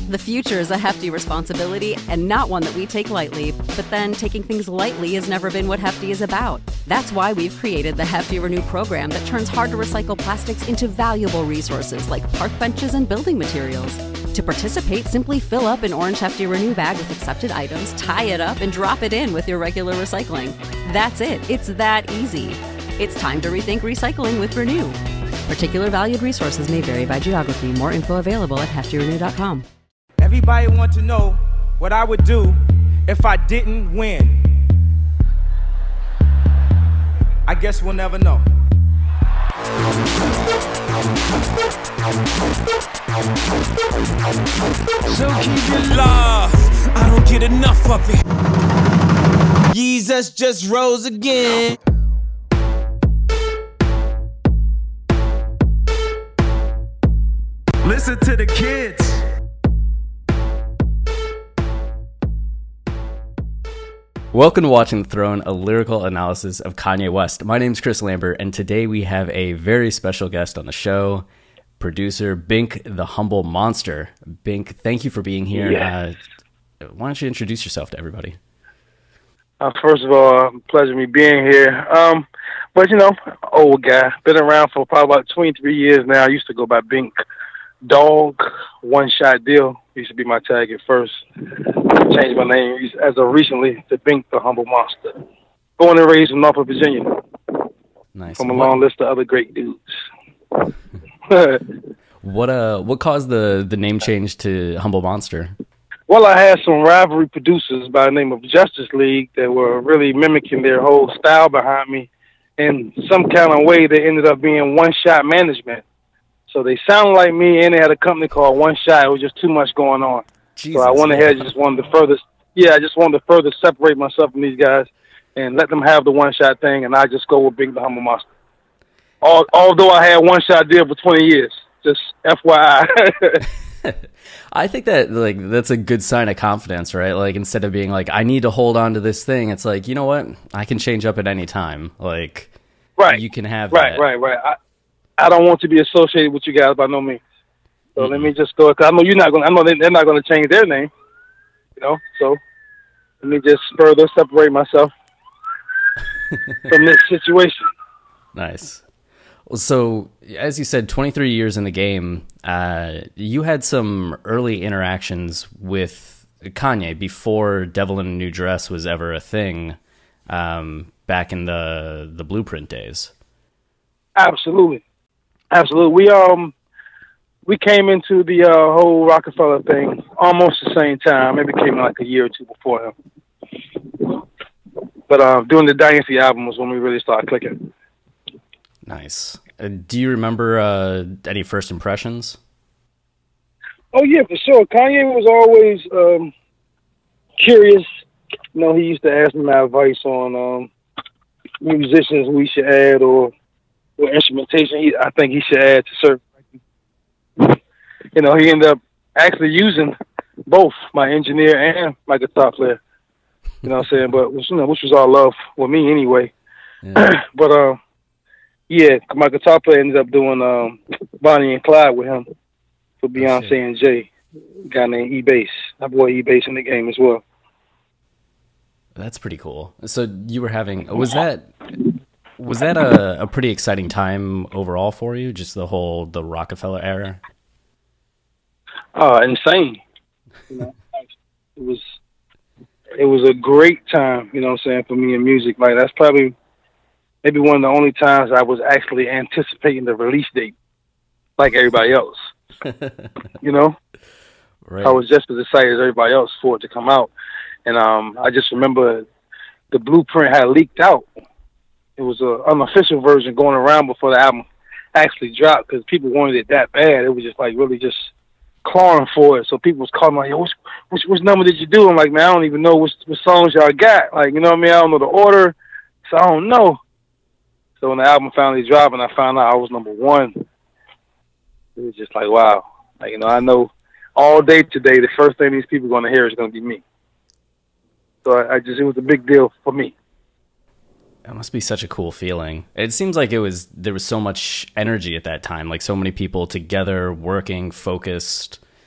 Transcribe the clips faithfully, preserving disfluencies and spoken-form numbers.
The future is a hefty responsibility and not one that we take lightly, but then taking things lightly has never been what Hefty is about. That's why we've created the Hefty Renew program that turns hard-to-recycle plastics into valuable resources like park benches and building materials. To participate, simply fill up an orange Hefty Renew bag with accepted items, tie it up, and drop it in with your regular recycling. That's it. It's that easy. It's time to rethink recycling with Renew. Particular valued resources may vary by geography. More info available at hefty renew dot com. Everybody wants to know what I would do if I didn't win. I guess we'll never know. So keep it love, I don't get enough of it. Jesus just rose again. Listen to the kids. Welcome to Watching the Throne, a lyrical analysis of Kanye West. My name's Chris Lambert, and today we have a very special guest on the show, producer Bink the Humble Monster. Bink, thank you for being here. Yeah. Uh, why don't you introduce yourself to everybody? Uh, first of all, pleasure me being here. Um, but, you know, old guy. Been around for probably about twenty-three years now. I used to go by Bink Dog, One Shot Deal. Used to be my tag at first. Changed my name as of recently to Bink the Humble Monster. Born and raised in Norfolk, Virginia. Nice. From a what, long list of other great dudes. what uh what caused the, the name change to Humble Monster? Well, I had some rivalry producers by the name of Justice League that were really mimicking their whole style behind me. In some kind of way, they ended up being One Shot Management. So they sounded like me, and they had a company called One Shot. It was just too much going on. Jesus, so I went ahead and just wanted to further, yeah, I just wanted to further separate myself from these guys and let them have the One Shot thing, and I just go with Bink the Humble Monster. All, although I had One Shot Deal for twenty years, just F Y I. I think that like that's a good sign of confidence, right? Like instead of being like, I need to hold on to this thing, it's like, you know what? I can change up at any time. Like, right, you can have right, that. right, right. I, I don't want to be associated with you guys by no means. So mm-hmm. let me just go, because I know you're not going. I know they, they're not going to change their name. You know, so let me just further separate myself from this situation. Nice. Well, so as you said, twenty-three years in the game, uh, you had some early interactions with Kanye before "Devil in a New Dress" was ever a thing. Um, back in the the Blueprint days. Absolutely, absolutely. We um. We came into the uh, whole Rockefeller thing almost the same time. Maybe came like a year or two before him. But uh, doing the Dynasty album was when we really started clicking. Nice. Uh, do you remember uh, any first impressions? Oh, yeah, for sure. Kanye was always um, curious. You know, he used to ask me my advice on um, musicians we should add or, or instrumentation he, I think he should add to certain. You know, he ended up actually using both my engineer and my guitar player. You know what I'm saying? But, you know, which was all love with me anyway. Yeah. But, uh, yeah, my guitar player ended up doing um, Bonnie and Clyde with him for Beyonce oh, and Jay. A guy named E-Bass. That boy E-Bass in the game as well. That's pretty cool. So you were having, was that, was that a, a pretty exciting time overall for you? Just the whole, the Rockefeller era? Uh, insane. You know, it was it was a great time, you know what I'm saying, for me in music. Like that's probably maybe one of the only times I was actually anticipating the release date like everybody else. You know? Right. I was just as excited as everybody else for it to come out. And um I just remember the Blueprint had leaked out. It was an unofficial version going around before the album actually dropped because people wanted it that bad. It was just like really just clawing for it. So people was calling like, yo, which, which, which number did you do? I'm like, man, I don't even know which, which songs y'all got. Like, you know what I mean? I don't know the order. So I don't know. So when the album finally dropped and I found out I was number one, it was just like, wow. Like, you know, I know all day today, the first thing these people are going to hear is going to be me. So I, I just, it was a big deal for me. It must be such a cool feeling. It seems like it was, there was so much energy at that time, like so many people together, working, focused.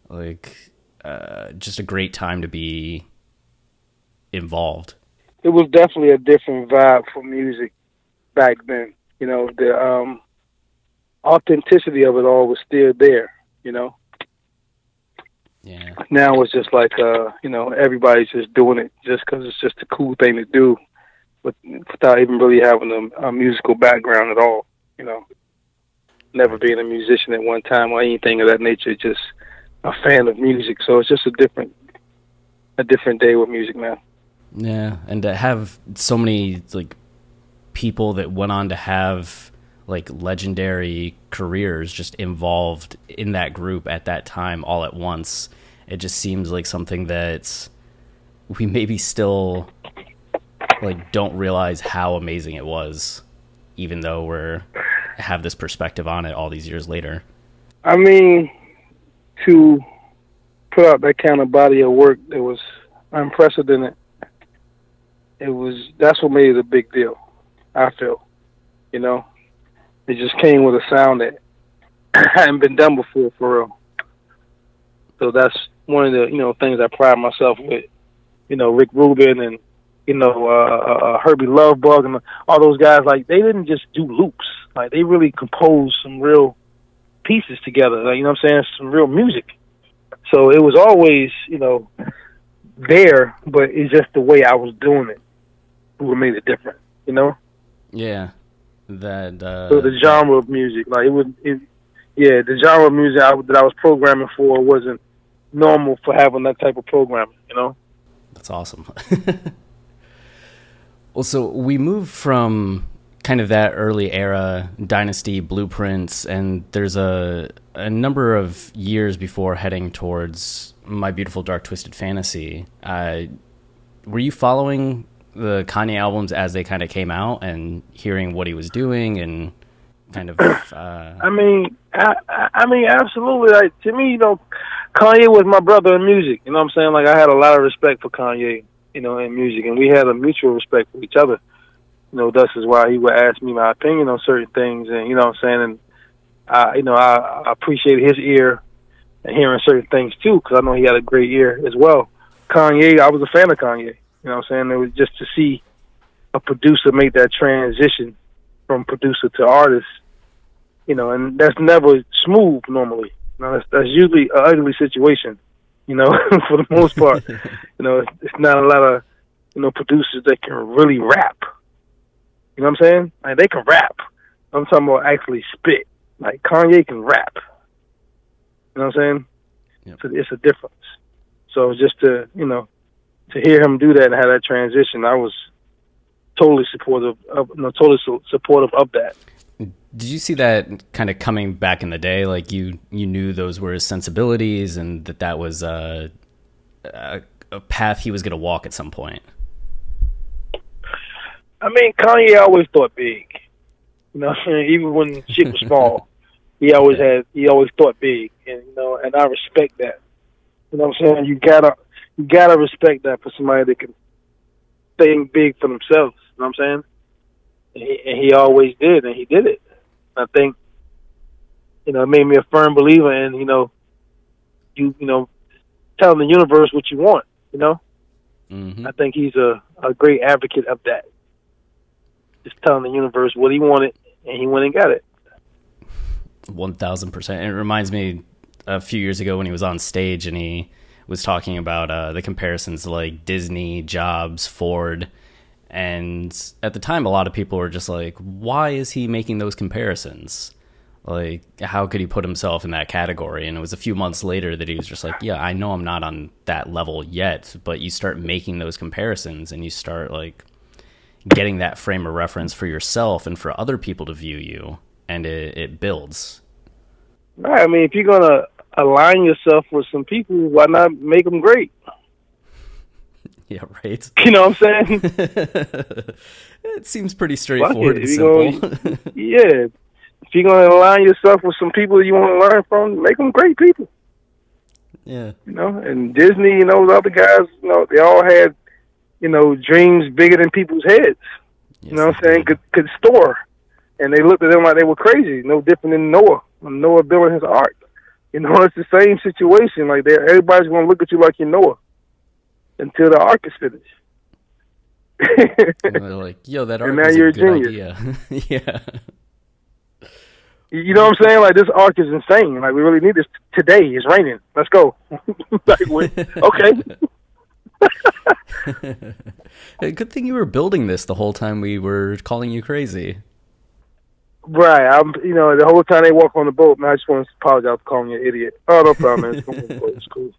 Like, uh, just a great time to be involved. It was definitely a different vibe for music back then. You know, the um, authenticity of it all was still there, you know. Yeah. Now it's just like, uh, you know, everybody's just doing it just because it's just a cool thing to do, but without even really having a, a musical background at all, you know. Never being a musician at one time or anything of that nature, just a fan of music. So it's just a different, a different day with music now. Yeah, and to have so many like people that went on to have like legendary careers just involved in that group at that time all at once, it just seems like something that we maybe still like don't realize how amazing it was, even though we're have this perspective on it all these years later. I mean, to put out that kind of body of work that was unprecedented, it was, that's what made it a big deal, I feel. You know, it just came with a sound that hadn't been done before, for real. So that's one of the, you know, things I pride myself with. You know, Rick Rubin and, you know, uh, uh, Herbie Lovebug and all those guys, like, they didn't just do loops. Like, they really composed some real pieces together, like, you know what I'm saying, some real music. So it was always, you know, there, but it's just the way I was doing it what made it different, you know? Yeah. That, uh... So the genre of music, like, it was, it, yeah, the genre of music I, that I was programming for wasn't normal for having that type of programming, you know? That's awesome. Well, so we moved from kind of that early era, Dynasty, Blueprints, and there's a a number of years before heading towards My Beautiful Dark Twisted Fantasy. Uh, were you following the Kanye albums as they kind of came out and hearing what he was doing and kind of... Uh... I mean, I, I mean, absolutely. Like, to me, you know, Kanye was my brother in music. You know what I'm saying? Like, I had a lot of respect for Kanye, you know, in music, and we had a mutual respect for each other. You know, thus is why he would ask me my opinion on certain things, and, you know what I'm saying, and, I, you know, I, I appreciate his ear and hearing certain things, too, because I know he had a great ear as well. Kanye, I was a fan of Kanye, you know what I'm saying? It was just to see a producer make that transition from producer to artist, you know, and that's never smooth normally. You know, that's, that's usually an ugly situation, you know, for the most part. You know, it's, it's not a lot of, you know, producers that can really rap. You know what I'm saying? Like, they can rap. I'm talking about actually spit. Like, Kanye can rap. You know what I'm saying? Yep. So it's a difference. So just to, you know, to hear him do that and have that transition, I was totally supportive of, you know, totally su- supportive of that. Did you see that kind of coming back in the day? Like, you, you knew those were his sensibilities and that that was uh, a, a path he was going to walk at some point? I mean, Kanye always thought big. You know what I'm saying? Even when shit was small, he always had, he always thought big. And, you know, and I respect that. You know what I'm saying? You gotta, you gotta respect that for somebody that can think big for themselves. You know what I'm saying? And he, and he always did, and he did it. I think, you know, it made me a firm believer in, you know, you, you know, telling the universe what you want, you know? Mm-hmm. I think he's a, a great advocate of that. Just telling the universe what he wanted, and he went and got it. one thousand percent. And it reminds me a few years ago when he was on stage and he was talking about uh, the comparisons to like Disney, Jobs, Ford. And at the time, a lot of people were just like, why is he making those comparisons? Like, how could he put himself in that category? And it was a few months later that he was just like, yeah, I know I'm not on that level yet, but you start making those comparisons and you start like getting that frame of reference for yourself and for other people to view you, and it, it builds. Right. I mean, if you're going to align yourself with some people, why not make them great? Yeah, right. You know what I'm saying? It seems pretty straightforward and simple. Gonna, yeah. If you're going to align yourself with some people you want to learn from, make them great people. Yeah. You know, and Disney, you know, the other guys, you know, they all had, you know, dreams bigger than people's heads. Yes, you know what I'm saying? Could, could store. And they looked at them like they were crazy, no different than Noah, when Noah building his ark. You know, it's the same situation. Like, everybody's going to look at you like you know her until the arc is finished. And they're like, yo, that arc and now is you're a a good genius. idea. Yeah. You know what I'm saying? Like, this arc is insane. Like, we really need this today. It's raining. Let's go. Like, wait, okay. Good thing you were building this the whole time we were calling you crazy. Right. I'm, you know, the whole time they walk on the boat, man, I just want to apologize for calling you an idiot. Oh, no problem, man. It's cool.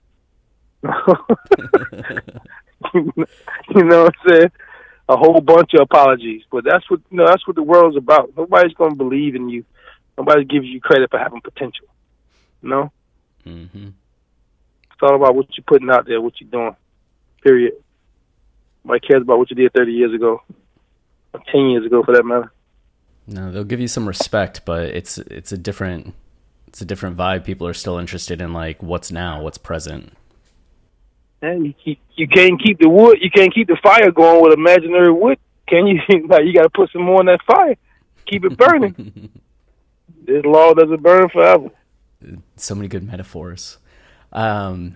You know what I'm saying? A whole bunch of apologies. But that's what, you know, that's what the world's about. Nobody's going to believe in you. Nobody gives you credit for having potential. You know? Mm-hmm. It's all about what you're putting out there, what you're doing. Period. Nobody cares about what you did thirty years ago. Or ten years ago, for that matter. No, they'll give you some respect, but it's it's a different it's a different vibe. People are still interested in, like, what's now, what's present. And you keep, you can't keep the wood, you can't keep the fire going with imaginary wood, can you? Like, you got to put some more in that fire, keep it burning. This law doesn't burn forever. So many good metaphors. Um,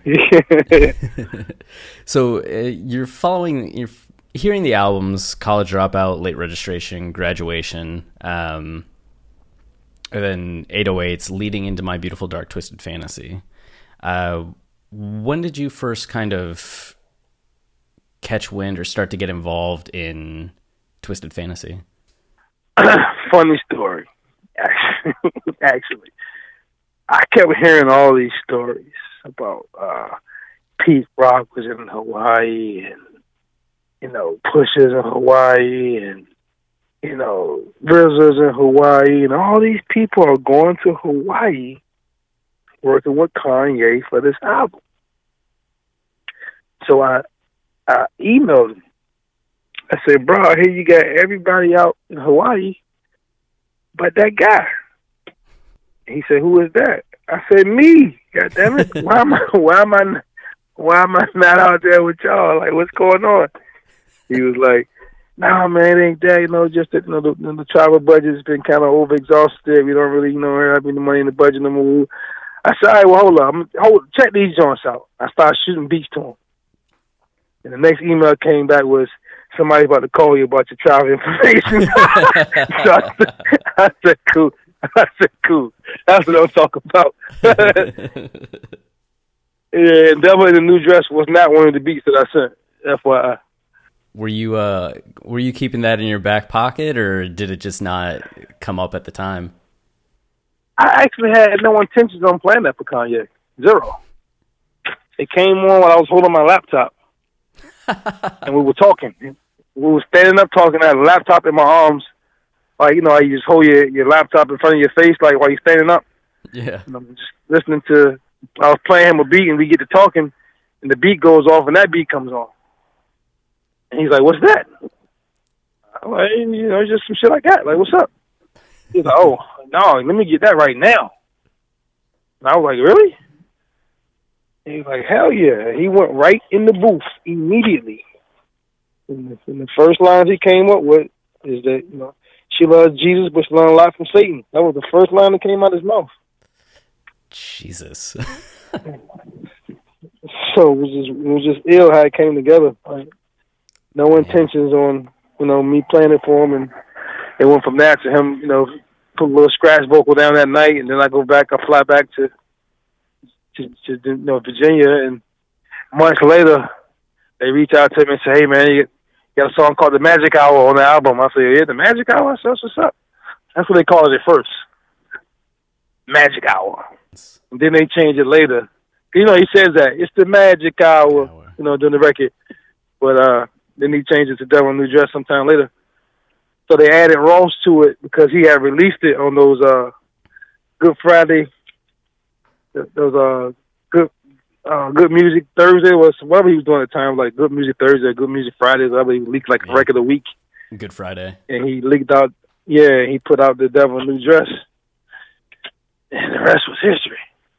so uh, you're following, you're hearing the albums, College Dropout, Late Registration, Graduation, um, and then eight oh eights, leading into My Beautiful Dark Twisted Fantasy. Uh, when did you first kind of catch wind or start to get involved in Twisted Fantasy? Funny story. Actually, I kept hearing all these stories about uh, Pete Rock was in Hawaii, and, you know, Pusha's in Hawaii, and, you know, R Z A's in Hawaii, and all these people are going to Hawaii working with Kanye for this album. So I, I emailed him. I said, bro, I hear you got everybody out in Hawaii but that guy. He said, who is that? I said, me. God damn it. Why am I, why am I, why am I not out there with y'all? Like, what's going on? He was like, nah, man, it ain't that. You know, just that, you know, the, the travel budget's been kind of overexhausted. We don't really, you know, have any money in the budget no more. I said, all right, well, hold up. I'm, hold, check these joints out. I started shooting beats to him. And the next email came back was, somebody's about to call you about your travel information. So I said, I said, cool. I said, cool. That's what I'm talking about. Yeah, and Devil in the New Dress was not one of the beats that I sent, F Y I. Were you uh were you keeping that in your back pocket, or did it just not come up at the time? I actually had no intentions on playing that for Kanye. Zero. It came on while I was holding my laptop. And we were talking. We were standing up talking. I had a laptop in my arms. Like, you know, you just hold your, your laptop in front of your face, like, while you're standing up. Yeah. And I'm just listening to, I was playing him a beat, and we get to talking, and the beat goes off, and that beat comes on. And he's like, what's that? I'm like, you know, just some shit like that. Like, what's up? He's like, oh, no, let me get that right now. And I was like, really? And he's like, hell yeah. He went right in the booth immediately. And the, and the first lines he came up with is that, you know, she loves Jesus, but she learned a lot from Satan. That was the first line that came out of his mouth. Jesus. So it was just, it was just ill how it came together. Like, no intentions on, you know, me playing it for him, and it went from that to him, you know, put a little scratch vocal down that night, and then I go back, I fly back to, to, to you know, Virginia, and months later, they reach out to me and say, hey, man, you got a song called The Magic Hour on the album. I say, yeah, The Magic Hour? I said, that's what's up. That's what they called it at first. Magic Hour. And then they changed it later. You know, he says that. It's the Magic Hour, Hour. You know, during the record. But uh, then he changed it to Devil in a New Dress sometime later. So they added Ross to it because he had released it on those uh, Good Friday, those uh, Good uh, Good Music Thursday, was whatever he was doing at the time, like Good Music Thursday, Good Music Friday, whatever. He leaked like a yeah. record a week. Good Friday. And he leaked out, yeah, he put out the Devil in a New Dress. And the rest was history.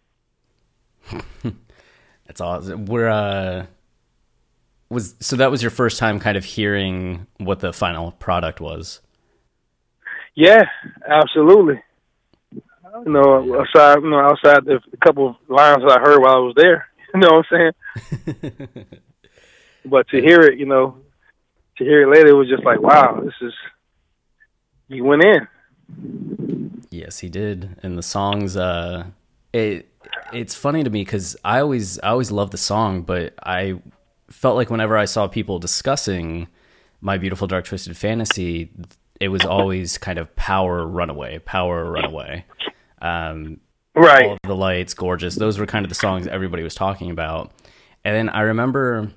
That's awesome. We're uh, was so that was your first time kind of hearing what the final product was. Yeah, absolutely. you know, aside, you know, outside the, the couple of lines that I heard while I was there. You know what I'm saying? But to hear it, you know, to hear it later, it was just like, wow, this is, he went in. Yes, he did. And the songs, uh, it it's funny to me because I always I always loved the song, but I felt like whenever I saw people discussing My Beautiful Dark Twisted Fantasy, it was always kind of power runaway, power runaway. Um, right. All of the Lights, Gorgeous. Those were kind of the songs everybody was talking about. And then I remember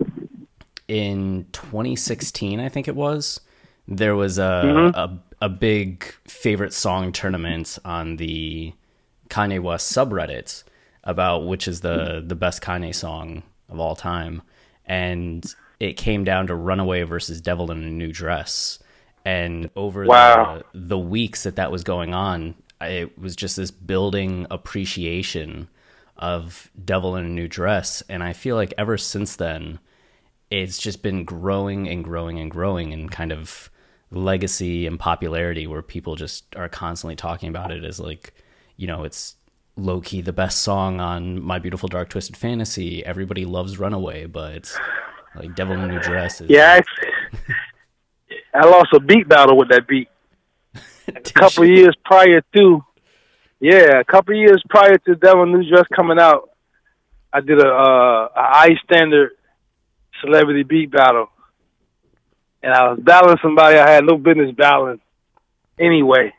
in twenty sixteen, I think it was, there was a, mm-hmm. a a big favorite song tournament on the Kanye West subreddit about which is the, the best Kanye song of all time. And it came down to Runaway versus Devil in a New Dress. And over wow. the, the weeks that that was going on, it was just this building appreciation of Devil in a New Dress. And I feel like ever since then, it's just been growing and growing and growing and kind of legacy and popularity where people just are constantly talking about it as like, you know, it's low-key the best song on My Beautiful Dark Twisted Fantasy. Everybody loves Runaway, but it's like Devil in a New Dress is yeah I, I lost a beat battle with that beat a couple you? years prior to yeah a couple years prior to Devil in a New Dress coming out. I did a uh a I Standard celebrity beat battle. And I was battling somebody I had no business battling anyway,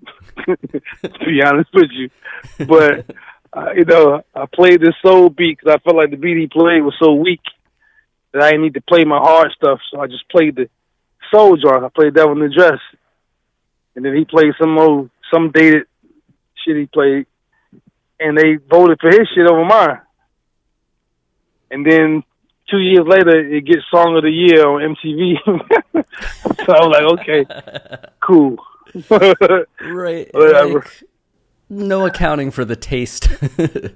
to be honest with you. But, uh, you know, I played this soul beat because I felt like the beat he played was so weak that I didn't need to play my hard stuff. So I just played the soul jar. I played Devil in the Dress. And then he played some old, some dated shit he played. And they voted for his shit over mine. And then two years later, it gets Song of the Year on M T V. So I was like, okay, cool. Right. Like, no accounting for the taste of,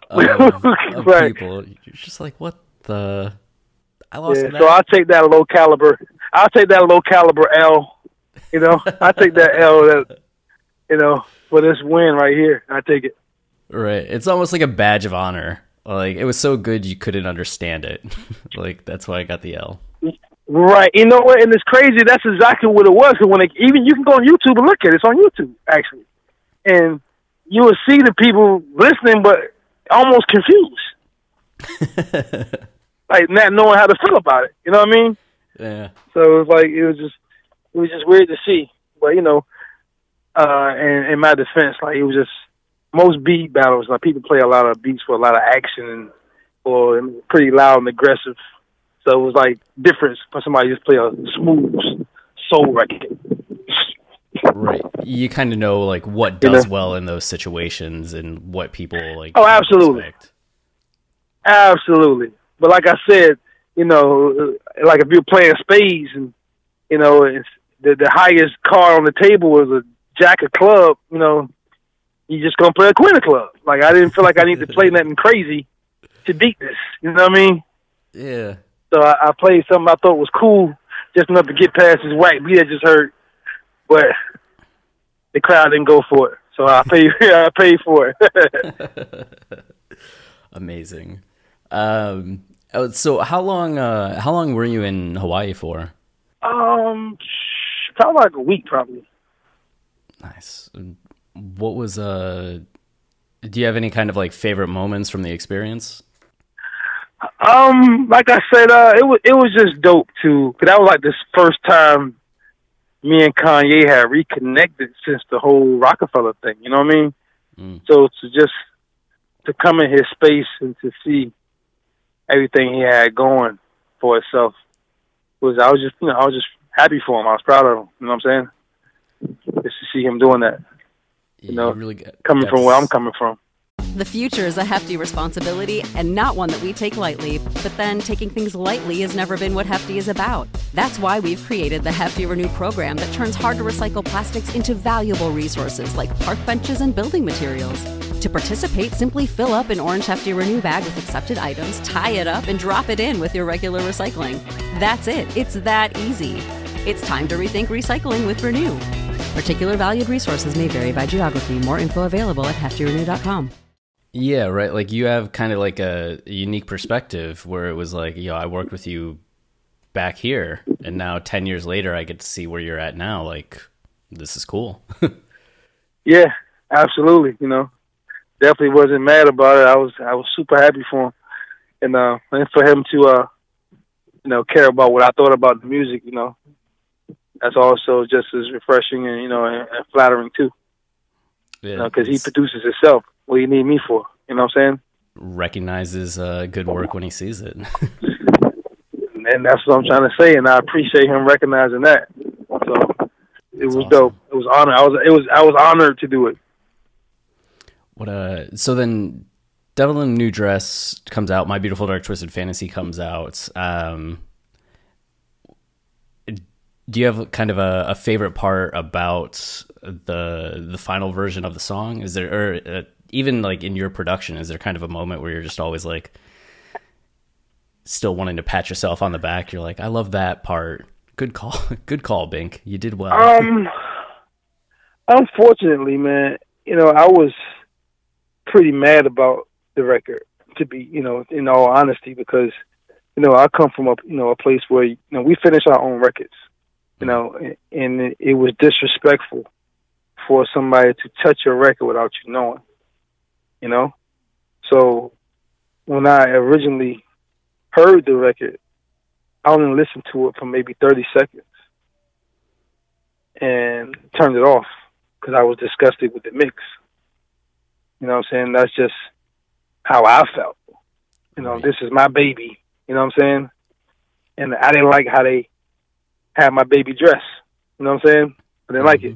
of right. people. You're just like, what the? I lost yeah, that. So I'll take that low caliber. I'll take that low caliber L. You know, I take that L that, you know, for this win right here. I take it. Right. It's almost like a badge of honor. Like, it was so good you couldn't understand it. Like, that's why I got the L. Right. You know what? And it's crazy. That's exactly what it was. Cause when it, even you can go on YouTube and look at it. It's on YouTube, actually. And you will see the people listening, but almost confused. Like, not knowing how to feel about it. You know what I mean? Yeah. So it was like, it was just, it was just weird to see. But, you know, uh, in, in my defense, like, it was just, most beat battles, like people play a lot of beats for a lot of action and or pretty loud and aggressive. So it was like different for somebody to just play a smooth soul record. Right. You kind of know like what does you know? well in those situations and what people like. Oh, absolutely. Expect. Absolutely. But like I said, you know, like if you're playing spades and, you know, it's the, the highest card on the table was a jack of club, you know, you just gonna play a queen of club. Like I didn't feel like I need to play nothing crazy to beat this. You know what I mean? Yeah. So I, I played something I thought was cool, just enough to get past this white beat I just heard, but the crowd didn't go for it. So I paid. I paid for it. Amazing. Um. So how long? Uh, how long were you in Hawaii for? Um, probably like a week, probably. Nice. What was uh do you have any kind of like favorite moments from the experience? Um, like I said, uh, it was it was just dope too, because that was like this first time me and Kanye had reconnected since the whole Rockefeller thing. You know what I mean? Mm. So to just to come in his space and to see everything he had going for itself was I was just you know I was just happy for him. I was proud of him. You know what I'm saying? Just to see him doing that. You know, really good. Coming from where I'm coming from. The future is a hefty responsibility and not one that we take lightly, but then taking things lightly has never been what Hefty is about. That's why we've created the Hefty Renew program that turns hard-to-recycle plastics into valuable resources like park benches and building materials. To participate, simply fill up an orange Hefty Renew bag with accepted items, tie it up, and drop it in with your regular recycling. That's it. It's that easy. It's time to rethink recycling with Renew. Particular valued resources may vary by geography. More info available at hefty renew dot com. Yeah, right. Like you have kind of like a, a unique perspective where it was like, yo, I worked with you back here, and now ten years later, I get to see where you're at now. Like, this is cool. Yeah, absolutely. You know, definitely wasn't mad about it. I was I was super happy for him, and uh, and for him to uh, you know, care about what I thought about the music. You know, that's also just as refreshing and you know and, and flattering too. Yeah, because you know, he produces himself. What do you need me for? You know what I'm saying? Recognizes uh, good work when he sees it. And that's what I'm trying to say, and I appreciate him recognizing that. So it that's was awesome. Dope. It was honor. I was it was I was honored to do it. What uh so then Devil in a New Dress comes out, My Beautiful Dark Twisted Fantasy comes out. Um do you have kind of a, a favorite part about the the final version of the song? Is there or uh, even like in your production, is there kind of a moment where you're just always like still wanting to pat yourself on the back? You're like, I love that part. Good call. Good call, Bink. You did well. Um, unfortunately, man, you know, I was pretty mad about the record, to be, you know, in all honesty, because, you know, I come from a, you know, a place where, you know, we finish our own records, you know, and it, it was disrespectful for somebody to touch your record without you knowing, you know? So when I originally heard the record, I only listened to it for maybe thirty seconds and turned it off because I was disgusted with the mix. You know what I'm saying? That's just how I felt. You know, this is my baby. You know what I'm saying? And I didn't like how they had my baby dress. You know what I'm saying? I didn't mm-hmm. like it.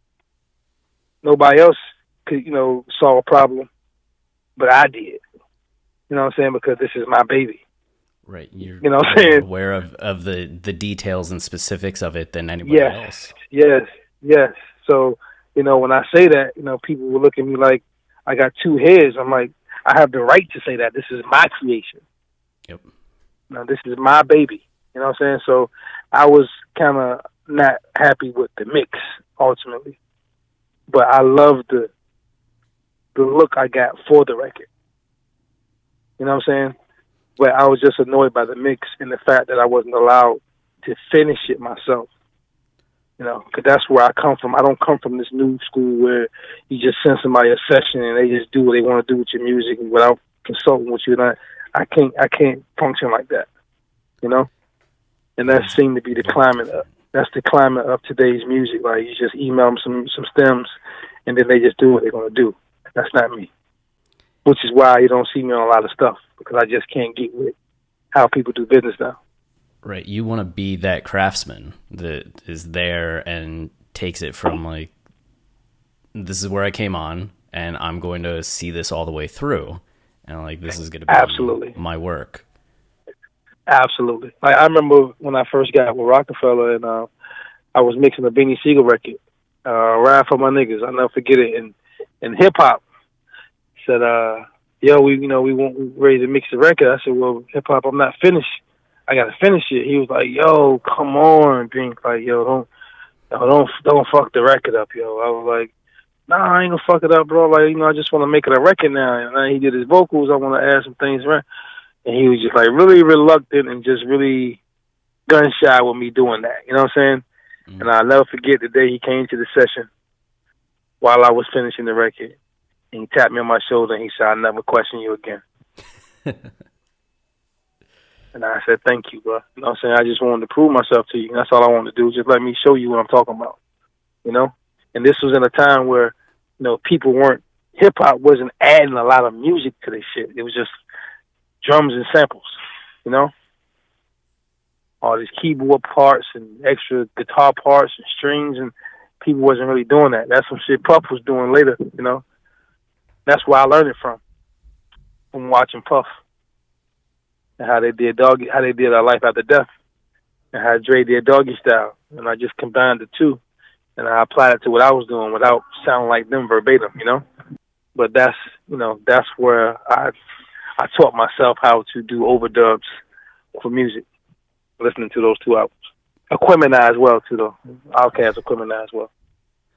Nobody else could, you know, saw a problem, but I did. You know what I'm saying? Because this is my baby. Right, you're, you know what I'm saying? Aware of, of the, the details and specifics of it than anybody yes, else. Yes, yes. So, you know, when I say that, you know, people will look at me like I got two heads. I'm like, I have the right to say that. This is my creation. Yep. Now, this is my baby. You know what I'm saying? So I was kind of not happy with the mix, ultimately. But I loved the, the look I got for the record. You know what I'm saying? But I was just annoyed by the mix and the fact that I wasn't allowed to finish it myself. You know, because that's where I come from. I don't come from this new school where you just send somebody a session and they just do what they want to do with your music without consulting with you. And I, I can't, I can't function like that. You know, and that seemed to be the climate. Of, that's the climate of today's music. Like you just email them some some stems, and then they just do what they're gonna do. That's not me. Which is why you don't see me on a lot of stuff, because I just can't get with how people do business now. Right. You want to be that craftsman that is there and takes it from like, this is where I came on and I'm going to see this all the way through. And like, this is going to be Absolutely. my work. Absolutely. Like, I remember when I first got with Rockefeller and uh, I was mixing a Beanie Siegel record, uh, Ride for My Niggas. I'll never forget it. And, and hip hop said, uh, yo, we, you know, we want we ready to mix the record. I said, well, hip hop, I'm not finished. I got to finish it. He was like, yo, come on. Bink, like, yo, don't, yo, don't, don't fuck the record up, yo. I was like, nah, I ain't gonna fuck it up, bro. Like, you know, I just want to make it a record now. And then he did his vocals. I want to add some things around. And he was just like really reluctant and just really gun shy with me doing that. You know what I'm saying? Mm. And I'll never forget the day he came to the session while I was finishing the record. And he tapped me on my shoulder and he said, I'll never question you again. And I said, thank you, bro. You know what I'm saying? I just wanted to prove myself to you. And that's all I wanted to do. Just let me show you what I'm talking about. You know? And this was in a time where, you know, people weren't, hip-hop wasn't adding a lot of music to this shit. It was just drums and samples, you know? All these keyboard parts and extra guitar parts and strings, and people wasn't really doing that. That's some shit Puff was doing later, you know? That's where I learned it from, from watching Puff. And how they did doggy, how they did our Life After Death, and how Dre did Doggy Style, and I just combined the two, and I applied it to what I was doing without sounding like them verbatim, you know. But that's, you know, that's where I, I taught myself how to do overdubs for music, listening to those two albums. Equipment as well too, though. Outkast, Equipment as well.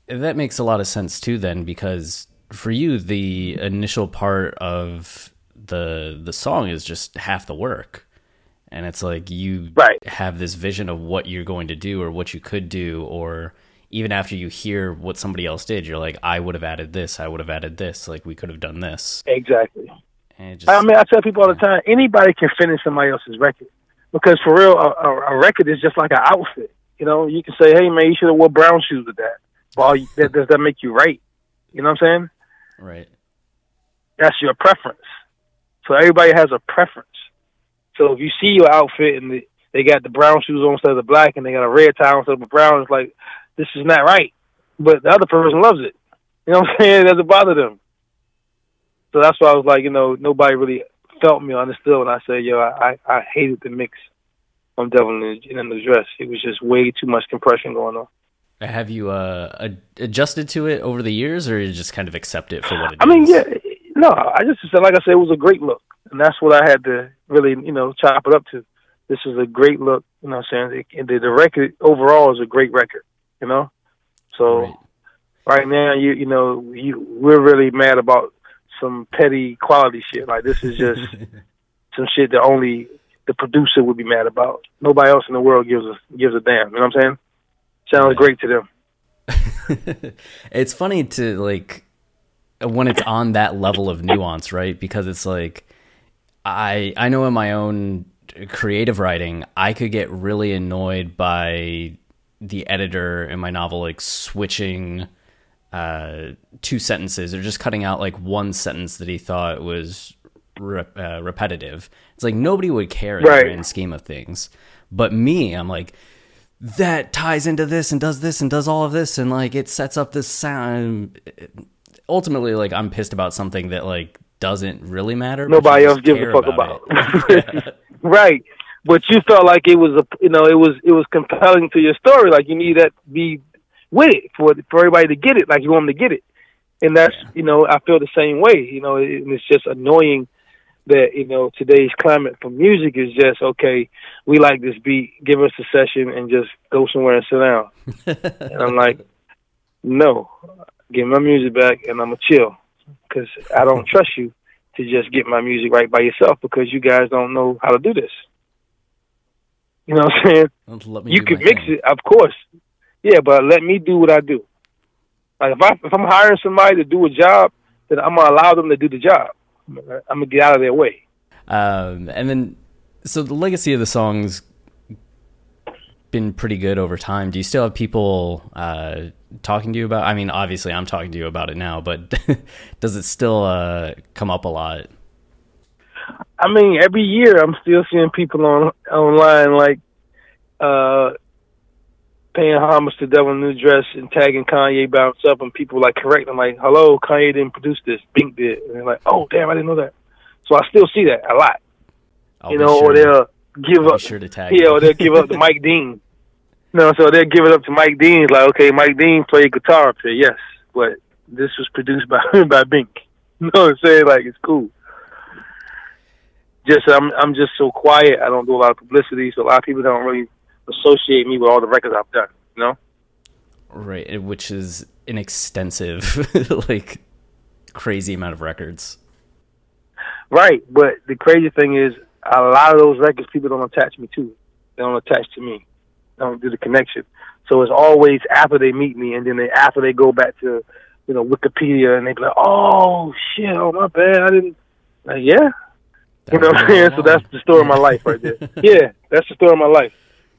that makes a lot of sense too then, because for you, the initial part of the the song is just half the work. And it's like you right. have this vision of what you're going to do or what you could do, or even after you hear what somebody else did, you're like, I would have added this, I would have added this, like we could have done this. Exactly. And it just, I mean, I tell people all the time, anybody can finish somebody else's record. Because for real, a, a, a record is just like an outfit. You know, you can say, hey, man, you should have wore brown shoes with that. Well, that, does that make you right? You know what I'm saying? Right. That's your preference. So everybody has a preference. So if you see your outfit and the, they got the brown shoes on instead of the black and they got a red tie instead of the brown, it's like, this is not right. But the other person loves it. You know what I'm saying? It doesn't bother them. So that's why I was like, you know, nobody really felt me or understood when I said, yo, I, I hated the mix on Devil in the, in the Dress. It was just way too much compression going on. Have you uh, adjusted to it over the years, or you just kind of accept it for what it I is? I mean, yeah, no, I just said, like I said, it was a great look. And that's what I had to really, you know, chop it up to. This is a great look, you know what I'm saying? It, the, the record overall is a great record, you know? So right, right now, you you know, you, we're really mad about some petty quality shit. Like, this is just some shit that only the producer would be mad about. Nobody else in the world gives a, gives a damn, you know what I'm saying? Sounds right. Great to them. It's funny to, like, when it's on that level of nuance, right? Because it's like, I I know in my own creative writing, I could get really annoyed by the editor in my novel, like, switching uh, two sentences or just cutting out, like, one sentence that he thought was re- uh, repetitive. It's like, nobody would care in right. the grand scheme of things. But me, I'm like, that ties into this and does this and does all of this, and, like, it sets up this sound. Ultimately, like, I'm pissed about something that, like, doesn't really matter. Nobody else gives a fuck about. about. Right. But you felt like it was a, you know, it was it was compelling to your story. Like, you need that to be with it for for everybody to get it. Like, you want them to get it, and that's yeah. you know, I feel the same way. You know, and it's just annoying that, you know, today's climate for music is just, okay, we like this beat, give us a session and just go somewhere and sit down. And I'm like, no, give my music back and I'm going to chill, because I don't trust you to just get my music right by yourself, because you guys don't know how to do this. You know what I'm saying? You can mix thing. it, of course. Yeah, but let me do what I do. Like, if, I, if I'm hiring somebody to do a job, then I'm going to allow them to do the job. I'm going to get out of their way. Um, and then, so the legacy of the song's been pretty good over time. Do you still have people uh, talking to you about, I mean, obviously I'm talking to you about it now, but does it still uh, come up a lot? I mean, every year I'm still seeing people on online, like, uh, paying homage to Devil in a New Dress and tagging Kanye by himself, and people, like, correct them, like, hello, Kanye didn't produce this, Bink did. And they're like, oh, damn, I didn't know that. So I still see that a lot. I'll you know, sure. or they'll give I'll up. Sure to tag yeah, or they'll give up to Mike Dean. You know, so they'll give it up to Mike Dean. It's like, okay, Mike Dean played guitar up here, yes, but this was produced by by Bink. You know what I'm saying? Like, it's cool. Just I'm I'm just so quiet. I don't do a lot of publicity, so a lot of people don't really associate me with all the records I've done. You know? Right, which is an extensive, like, crazy amount of records. Right, but the crazy thing is, a lot of those records people don't attach me to. They don't attach to me. They don't do the connection. So it's always after they meet me, and then they, after they go back to, you know, Wikipedia, and they be like, "Oh shit, oh my bad, I didn't." Like, yeah, that you know what I'm saying. So that's the story of my life right there. Yeah, that's the story of my life.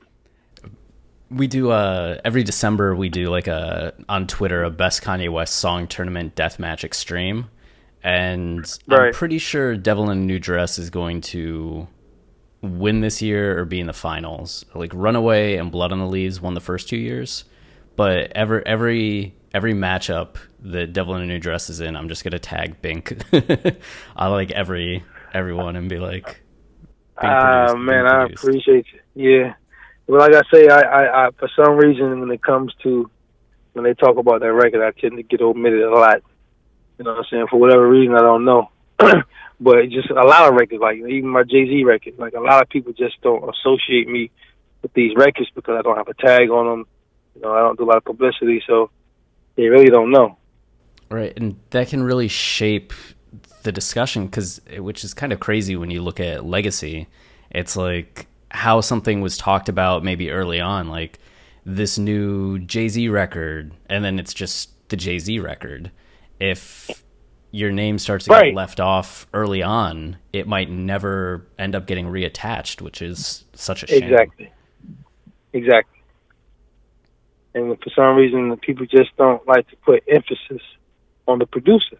We do uh every December we do like a on Twitter a Best Kanye West Song Tournament Deathmatch Extreme, and right. I'm pretty sure Devil in a New Dress is going to win this year or be in the finals. Like, Runaway and Blood on the Leaves won the first two years, but every every every matchup that Devil in a New Dress is in, I'm just gonna tag Bink. I like every everyone and be like, ah uh, man, I appreciate you. Yeah. Well, like I say, I, I, I, for some reason, when it comes to, when they talk about that record, I tend to get omitted a lot. You know what I'm saying? For whatever reason, I don't know. But just a lot of records, like even my Jay-Z record, like a lot of people just don't associate me with these records because I don't have a tag on them. You know, I don't do a lot of publicity. So they really don't know. Right, and that can really shape the discussion, because which is kind of crazy when you look at legacy. It's like how something was talked about maybe early on, like this new Jay-Z record, and then it's just the Jay-Z record. If your name starts to right. get left off early on, it might never end up getting reattached, which is such a shame. Exactly. Exactly. And for some reason, the people just don't like to put emphasis on the producer.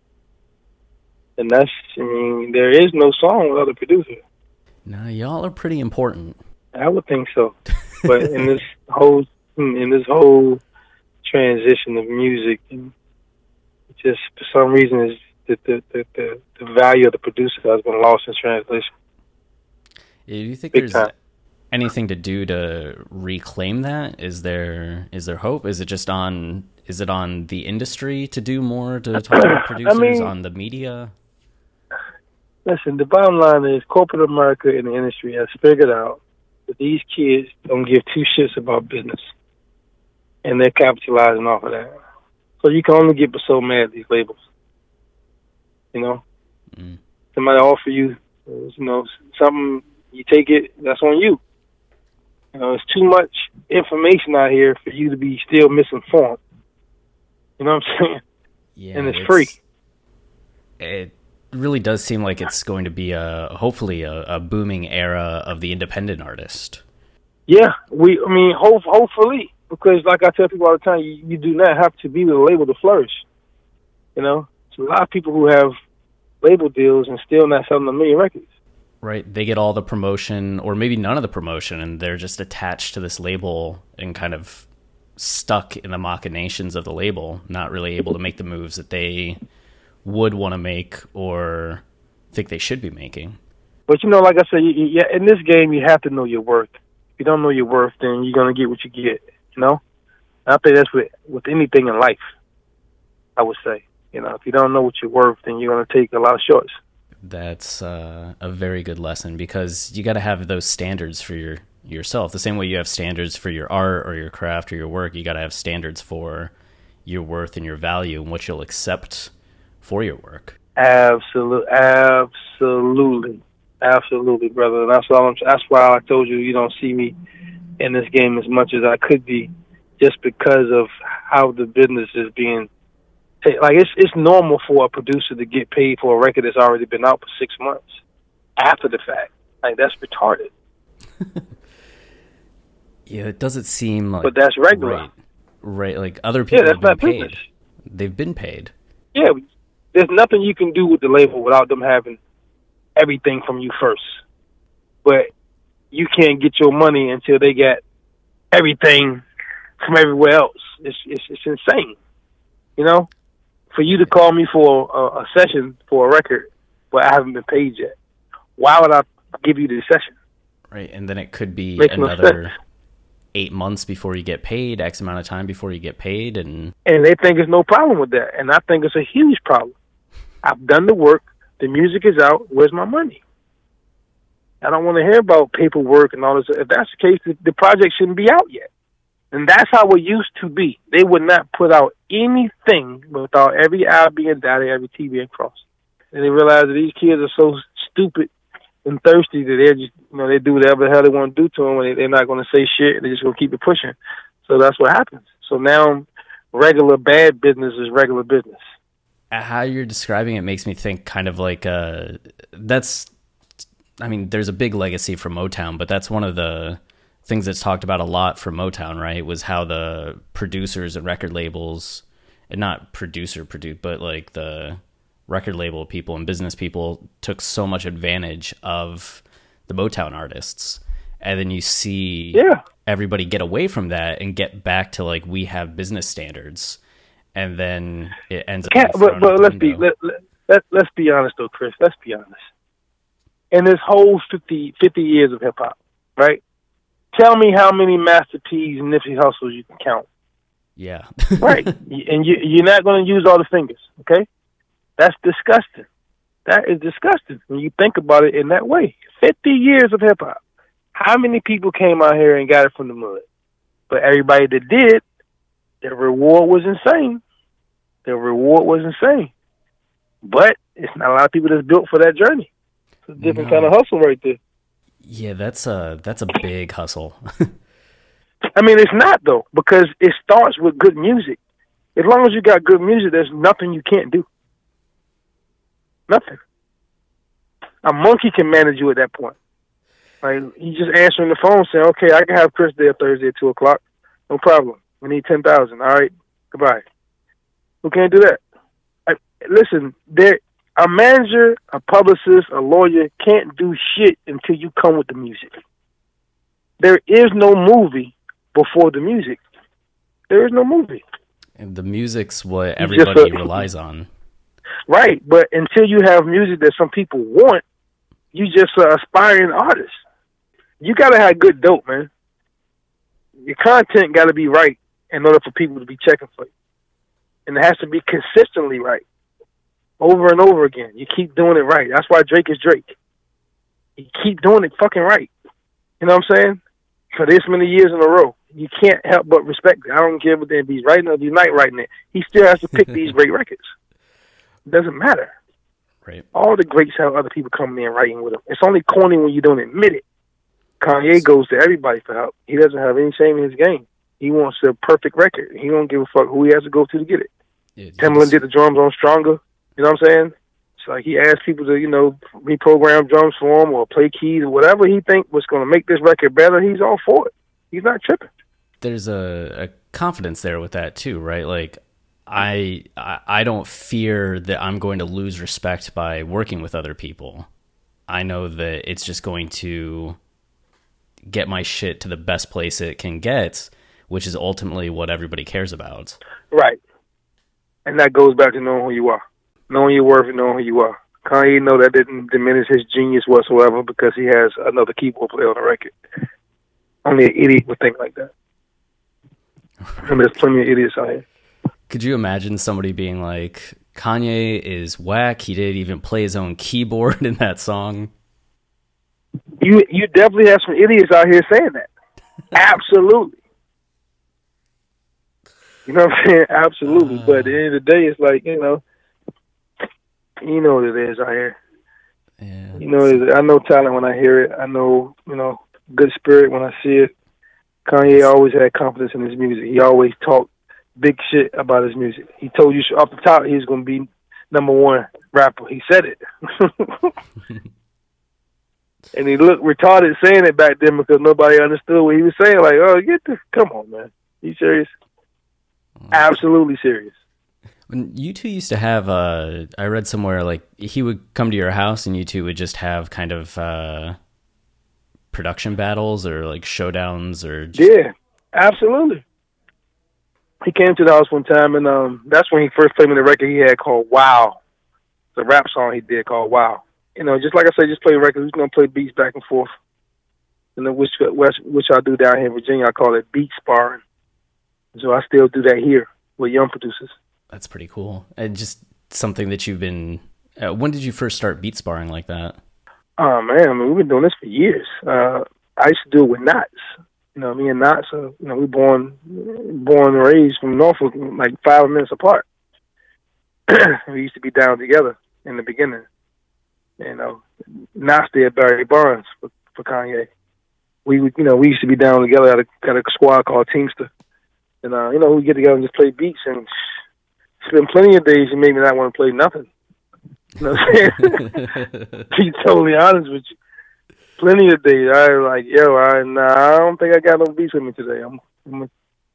And that's, I mean, there is no song without a producer. Nah, y'all are pretty important. I would think so. But in this whole, in this whole transition of music, and just for some reason, is the the, the the the value of the producer has been lost in translation. Do you think Big there's time. anything to do to reclaim that? Is there is there hope? Is it just on? Is it on the industry to do more to talk about producers? I mean, on the media? Listen, the bottom line is corporate America in the industry has figured out that these kids don't give two shits about business, and they're capitalizing off of that. So you can only get so mad at these labels. You know, mm. somebody offer you, you know, something, you take it, that's on you. You know, it's too much information out here for you to be still misinformed. You know what I'm saying? Yeah, and it's, it's free. It really does seem like it's going to be a hopefully a, a booming era of the independent artist. Yeah, we. I mean, hope, hopefully, because like I tell people all the time, you, you do not have to be with a label to flourish. You know, there's a lot of people who have label deals and still not selling a million records. Right, they get all the promotion, or maybe none of the promotion, and they're just attached to this label and kind of stuck in the machinations of the label, not really able to make the moves that they would want to make or think they should be making. But, you know, like I said, you, you, in this game, you have to know your worth. If you don't know your worth, then you're going to get what you get, you know? And I think that's with, with anything in life, I would say. You know, if you don't know what you're worth, then you're going to take a lot of shorts. That's uh, a very good lesson, because you got to have those standards for your yourself. The same way you have standards for your art or your craft or your work, you got to have standards for your worth and your value and what you'll accept for your work. Absolutely, absolutely, absolutely, brother. And that's all. I'm, that's why I told you you don't see me in this game as much as I could be, just because of how the business is being. Like it's it's normal for a producer to get paid for a record that's already been out for six months after the fact. Like that's retarded. Yeah, it doesn't seem like. But that's regular, right? Right, like other people yeah, that's have been not paid. business. They've been paid. Yeah, there's nothing you can do with the label without them having everything from you first. But you can't get your money until they get everything from everywhere else. It's it's, it's insane, you know. For you to call me for a, a session for a record, but I haven't been paid yet. Why would I give you the session? Right, and then it could be Makes no another sense. eight months before you get paid, X amount of time before you get paid, and And they think there's no problem with that, and I think it's a huge problem. I've done the work. The music is out. Where's my money? I don't want to hear about paperwork and all this. If that's the case, the, the project shouldn't be out yet. And that's how it used to be. They would not put out anything without every I being dotted, every T being crossed. And they realize that these kids are so stupid and thirsty that they just, you know, they do whatever the hell they want to do to them, and they, they're not going to say shit. They're just going to keep it pushing. So that's what happens. So now, regular bad business is regular business. how you're describing it makes me think kind of like uh, that's. I mean, there's a big legacy for Motown, but that's one of the things that's talked about a lot for Motown, right? Was how the producers and record labels, and not producer produce, but like the record label people and business people took so much advantage of the Motown artists. And then you see yeah. everybody get away from that and get back to like, we have business standards. And then it ends up. Can't, but but let's be let, let, let, let's be honest though, Chris. Let's be honest. In this whole fifty, fifty years of hip hop, right? Tell me how many Master P's and Nipsey Hussles you can count. Yeah. Right. And you, you're not going to use all the fingers, okay? That's disgusting. That is disgusting when you think about it in that way. fifty years of hip hop. How many people came out here and got it from the mud? But everybody that did The reward was insane. The reward was insane. But it's not a lot of people that's built for that journey. It's a different no. kind of hustle right there. Yeah, that's a that's a big hustle. I mean, it's not though, because it starts with good music. As long as you got good music, there's nothing you can't do. Nothing. A monkey can manage you at that point. Like, you just answering the phone saying, okay, I can have Chris there Thursday at two o'clock. No problem. We need ten thousand. All right. Goodbye. Who can't do that? I, listen, there, a manager, a publicist, a lawyer can't do shit until you come with the music. There is no movie before the music. There is no movie. And the music's what everybody a, relies on. Right, but until you have music that some people want, you just an aspiring artist. You got to have good dope, man. Your content got to be right in order for people to be checking for you. And it has to be consistently right. Over and over again. You keep doing it right. That's why Drake is Drake. You keep doing it fucking right. You know what I'm saying? For this many years in a row. You can't help but respect it. I don't care if he's writing or if he's not writing it. He still has to pick these great records. It doesn't matter. Right. All the greats have other people coming in writing with them. It's only corny when you don't admit it. Kanye goes to everybody for help. He doesn't have any shame in his game. He wants a perfect record. He don't give a fuck who he has to go to to get it. Yeah, Timbaland did the drums on Stronger. You know what I'm saying? It's like he asked people to, you know, reprogram drums for him or play keys or whatever he think was going to make this record better. He's all for it. He's not tripping. There's a, a confidence there with that too, right? Like, I, I I don't fear that I'm going to lose respect by working with other people. I know that it's just going to get my shit to the best place it can get, which is ultimately what everybody cares about. Right. And that goes back to knowing who you are. Knowing your worth and knowing who you are. Kanye know that didn't diminish his genius whatsoever because he has another keyboard player on the record. Only an idiot would think like that. I mean, there's plenty of idiots out here. Could you imagine somebody being like, Kanye is whack, he didn't even play his own keyboard in that song? You you definitely have some idiots out here saying that. Absolutely. You know what I'm saying? Absolutely. Uh, but at the end of the day, it's like, you know, you know what it is out here. Yeah, you know, I know talent when I hear it. I know, you know, good spirit when I see it. Kanye always had confidence in his music. He always talked big shit about his music. He told you off the top he was going to be number one rapper. He said it. And he looked retarded saying it back then because nobody understood what he was saying. Like, oh, get this, come on, man. You serious? Absolutely serious. When you two used to have, uh, I read somewhere, like, he would come to your house and you two would just have kind of uh, production battles or, like, showdowns or... Just... Yeah, absolutely. He came to the house one time, and um, that's when he first played me the record he had called Wow. It's a rap song he did called Wow. You know, just like I said, just play records. We're going to play beats back and forth. And then which, which, which I do down here in Virginia, I call it beat sparring. So I still do that here with young producers. That's pretty cool. And just something that you've been... Uh, when did you first start beat sparring like that? Oh, man, I mean, we've been doing this for years. Uh, I used to do it with Knots. You know, me and Knots, uh, you know, we born born and raised from Norfolk, like five minutes apart. We used to be down together in the beginning. You know, Knots did Barry Bonds for, for Kanye. We would, you know, we used to be down together at a, at a squad called Teamster. And, uh, you know, we get together and just play beats. And it's been plenty of days you made me not want to play nothing. You know what I'm saying? To be totally honest with you. Plenty of days I was like, yo, I, nah, I don't think I got no beats with me today. I'm, I'm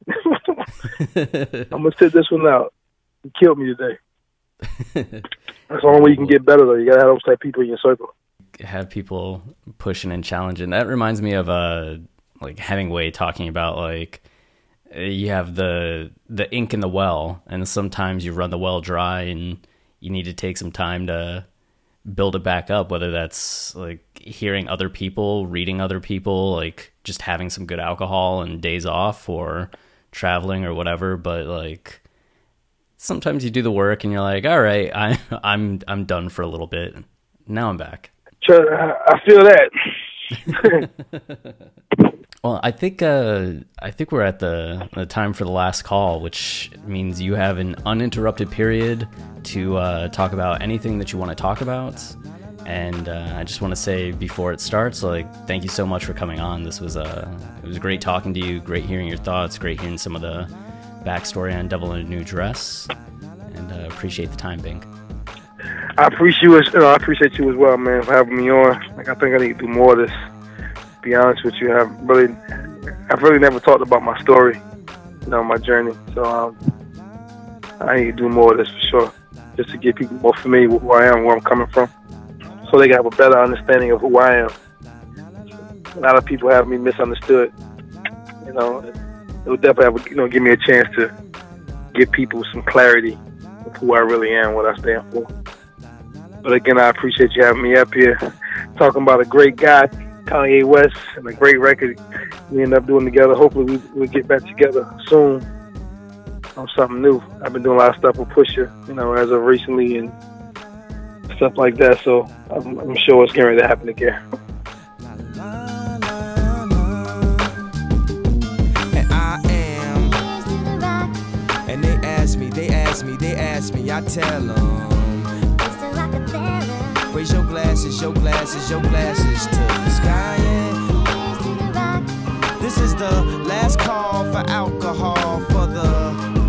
I'm gonna sit this one out. You killed me today. That's the only way you can get better, though. You gotta have those type of people in your circle. Have people pushing and challenging. That reminds me of uh, like Hemingway talking about like you have the the ink in the well, and sometimes you run the well dry, and you need to take some time to build it back up, whether that's like hearing other people, reading other people, like just having some good alcohol and days off or traveling or whatever. But like sometimes you do the work and you're like, all right, I, I'm I'm done for a little bit. Now I'm back. I feel that. Well, I think uh, I think we're at the, the time for the last call, which means you have an uninterrupted period to uh, talk about anything that you want to talk about. And uh, I just want to say before it starts, like, thank you so much for coming on. This was uh, it was great talking to you, great hearing your thoughts, great hearing some of the backstory on Devil in a New Dress, and uh, appreciate the time, Bink. I appreciate you, as, you know, I appreciate you as well, man, for having me on. Like, I think I need to do more of this. To be honest with you, I've really, I've really never talked about my story, you know, my journey. So um, I need to do more of this for sure, just to get people more familiar with who I am, where I'm coming from, so they can have a better understanding of who I am. A lot of people have me misunderstood. You know, it will definitely have, you know, give me a chance to give people some clarity of who I really am, what I stand for. But again, I appreciate you having me up here, talking about a great guy, Kanye West, and a great record we end up doing together. Hopefully we we'll get back together soon on something new. I've been doing a lot of stuff with Pusha, you know, as of recently and stuff like that. So I'm, I'm sure it's getting ready to happen again. And I am. And they ask me, they ask me, they ask me, I tell them. Raise your glasses, your glasses, your glasses to the sky, yeah. This is the last call for alcohol for the.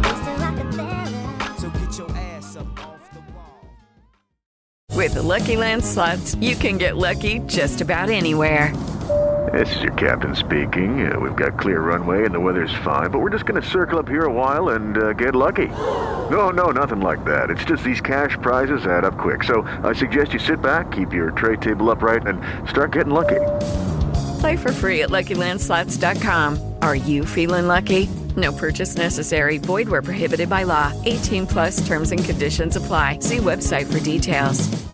So get your ass up off the wall. With the Lucky Land Slots, you can get lucky just about anywhere. This is your captain speaking. Uh, we've got clear runway and the weather's fine, but we're just going to circle up here a while and uh, get lucky. No, no, nothing like that. It's just these cash prizes add up quick. So I suggest you sit back, keep your tray table upright, and start getting lucky. Play for free at Lucky Land Slots dot com. Are you feeling lucky? No purchase necessary. Void where prohibited by law. eighteen plus terms and conditions apply. See website for details.